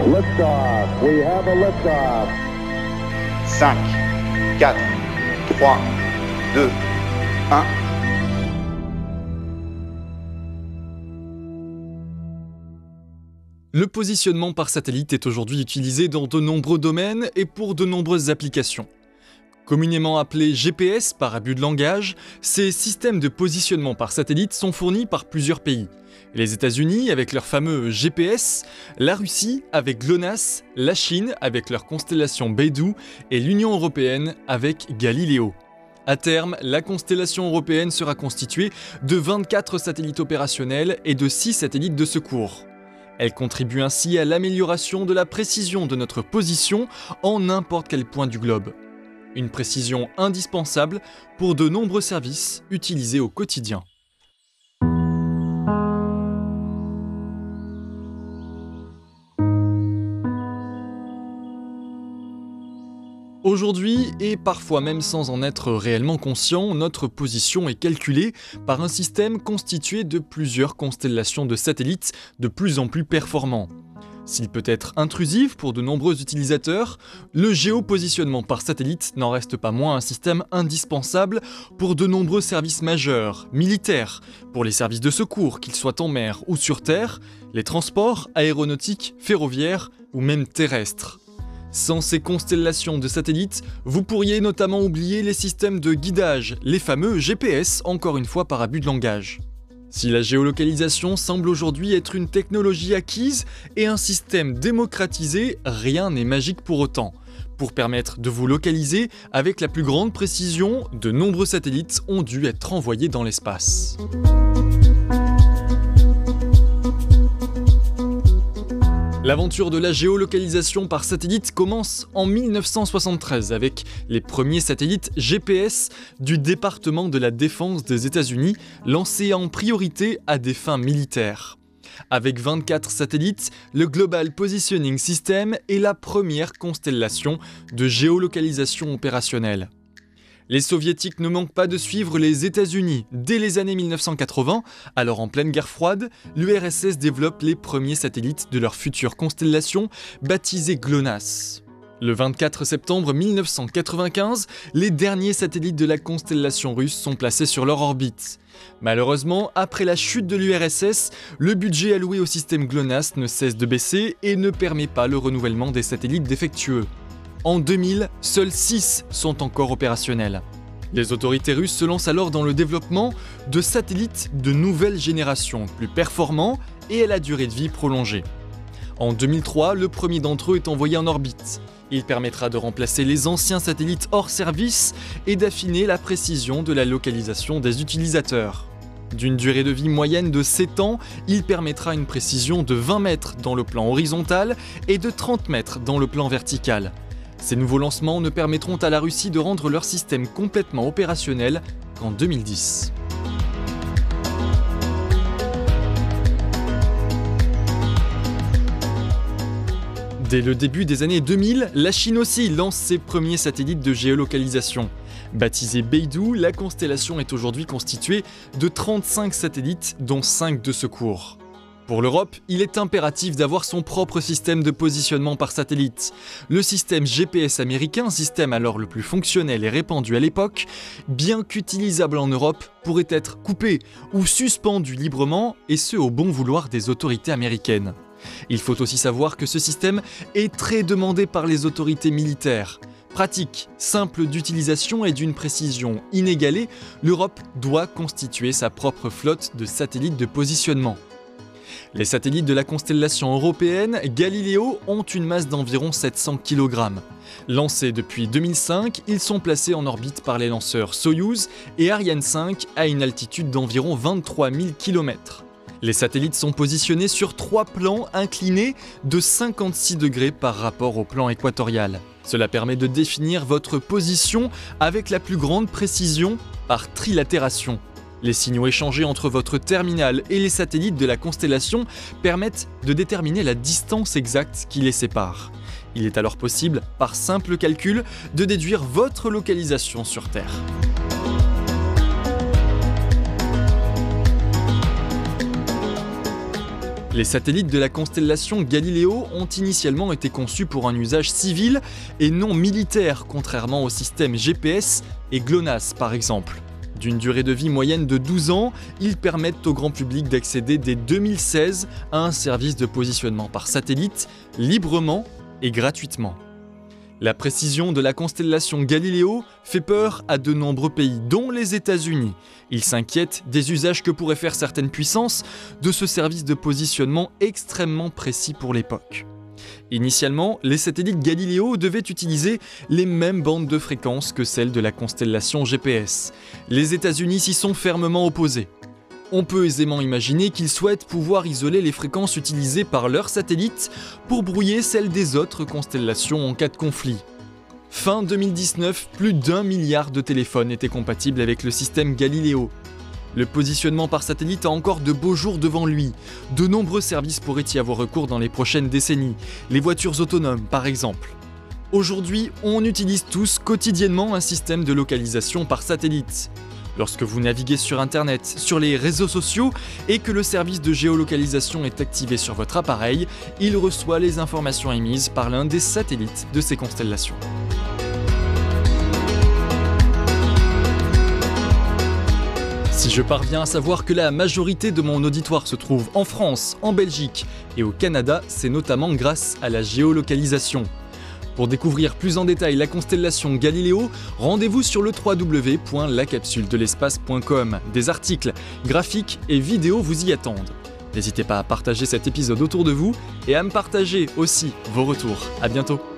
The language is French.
Liftoff. We have a liftoff. 5, 4, 3, 2, 1. Le positionnement par satellite est aujourd'hui utilisé dans de nombreux domaines et pour de nombreuses applications. Communément appelés GPS par abus de langage, ces systèmes de positionnement par satellite sont fournis par plusieurs pays. Les États-Unis avec leur fameux GPS, la Russie avec GLONASS, la Chine avec leur constellation Beidou et l'Union européenne avec Galileo. À terme, la constellation européenne sera constituée de 24 satellites opérationnels et de 6 satellites de secours. Elle contribue ainsi à l'amélioration de la précision de notre position en n'importe quel point du globe. Une précision indispensable pour de nombreux services utilisés au quotidien. Aujourd'hui, et parfois même sans en être réellement conscient, notre position est calculée par un système constitué de plusieurs constellations de satellites de plus en plus performants. S'il peut être intrusif pour de nombreux utilisateurs, le géopositionnement par satellite n'en reste pas moins un système indispensable pour de nombreux services majeurs, militaires, pour les services de secours, qu'ils soient en mer ou sur terre, les transports, aéronautiques, ferroviaires ou même terrestres. Sans ces constellations de satellites, vous pourriez notamment oublier les systèmes de guidage, les fameux GPS, encore une fois par abus de langage. Si la géolocalisation semble aujourd'hui être une technologie acquise et un système démocratisé, rien n'est magique pour autant. Pour permettre de vous localiser avec la plus grande précision, de nombreux satellites ont dû être envoyés dans l'espace. L'aventure de la géolocalisation par satellite commence en 1973 avec les premiers satellites GPS du département de la Défense des États-Unis lancés en priorité à des fins militaires. Avec 24 satellites, le Global Positioning System est la première constellation de géolocalisation opérationnelle. Les soviétiques ne manquent pas de suivre les États-Unis. Dès les années 1980, alors en pleine guerre froide, l'URSS développe les premiers satellites de leur future constellation, baptisée GLONASS. Le 24 septembre 1995, les derniers satellites de la constellation russe sont placés sur leur orbite. Malheureusement, après la chute de l'URSS, le budget alloué au système GLONASS ne cesse de baisser et ne permet pas le renouvellement des satellites défectueux. En 2000, seuls 6 sont encore opérationnels. Les autorités russes se lancent alors dans le développement de satellites de nouvelle génération, plus performants et à la durée de vie prolongée. En 2003, le premier d'entre eux est envoyé en orbite. Il permettra de remplacer les anciens satellites hors service et d'affiner la précision de la localisation des utilisateurs. D'une durée de vie moyenne de 7 ans, il permettra une précision de 20 mètres dans le plan horizontal et de 30 mètres dans le plan vertical. Ces nouveaux lancements ne permettront à la Russie de rendre leur système complètement opérationnel qu'en 2010. Dès le début des années 2000, la Chine aussi lance ses premiers satellites de géolocalisation. Baptisée Beidou, la constellation est aujourd'hui constituée de 35 satellites, dont 5 de secours. Pour l'Europe, il est impératif d'avoir son propre système de positionnement par satellite. Le système GPS américain, système alors le plus fonctionnel et répandu à l'époque, bien qu'utilisable en Europe, pourrait être coupé ou suspendu librement, et ce au bon vouloir des autorités américaines. Il faut aussi savoir que ce système est très demandé par les autorités militaires. Pratique, simple d'utilisation et d'une précision inégalée, l'Europe doit constituer sa propre flotte de satellites de positionnement. Les satellites de la constellation européenne Galileo ont une masse d'environ 700 kg. Lancés depuis 2005, ils sont placés en orbite par les lanceurs Soyouz et Ariane 5 à une altitude d'environ 23 000 km. Les satellites sont positionnés sur 3 plans inclinés de 56 degrés par rapport au plan équatorial. Cela permet de définir votre position avec la plus grande précision par trilatération. Les signaux échangés entre votre terminal et les satellites de la constellation permettent de déterminer la distance exacte qui les sépare. Il est alors possible, par simple calcul, de déduire votre localisation sur Terre. Les satellites de la constellation Galileo ont initialement été conçus pour un usage civil et non militaire, contrairement aux systèmes GPS et GLONASS par exemple. D'une durée de vie moyenne de 12 ans, ils permettent au grand public d'accéder dès 2016 à un service de positionnement par satellite, librement et gratuitement. La précision de la constellation Galileo fait peur à de nombreux pays, dont les États-Unis. Ils s'inquiètent des usages que pourraient faire certaines puissances de ce service de positionnement extrêmement précis pour l'époque. Initialement, les satellites Galileo devaient utiliser les mêmes bandes de fréquences que celles de la constellation GPS. Les États-Unis s'y sont fermement opposés. On peut aisément imaginer qu'ils souhaitent pouvoir isoler les fréquences utilisées par leurs satellites pour brouiller celles des autres constellations en cas de conflit. Fin 2019, plus d'1 milliard de téléphones étaient compatibles avec le système Galileo. Le positionnement par satellite a encore de beaux jours devant lui. De nombreux services pourraient y avoir recours dans les prochaines décennies, les voitures autonomes par exemple. Aujourd'hui, on utilise tous quotidiennement un système de localisation par satellite. Lorsque vous naviguez sur Internet, sur les réseaux sociaux et que le service de géolocalisation est activé sur votre appareil, il reçoit les informations émises par l'un des satellites de ces constellations. Si je parviens à savoir que la majorité de mon auditoire se trouve en France, en Belgique et au Canada, c'est notamment grâce à la géolocalisation. Pour découvrir plus en détail la constellation Galileo, rendez-vous sur le www.lacapsuledelespace.com. Des articles, graphiques et vidéos vous y attendent. N'hésitez pas à partager cet épisode autour de vous et à me partager aussi vos retours. À bientôt.